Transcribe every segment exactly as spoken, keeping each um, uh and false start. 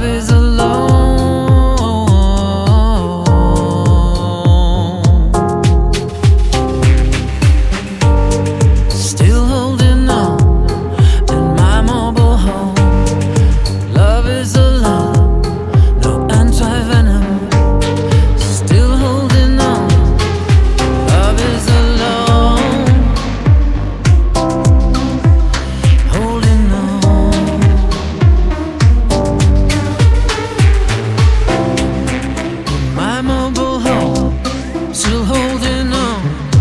is alone, still holding on in my mobile home. Love is alone, no anti-venom, still holding on. Love is alone, holding on. In my mobile home, still holding on.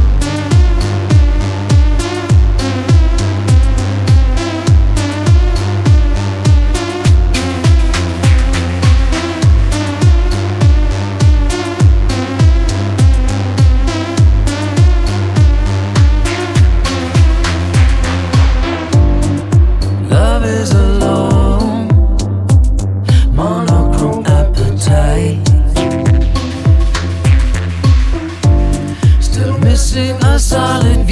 Love is alone, monochrome appetite, still missing a solid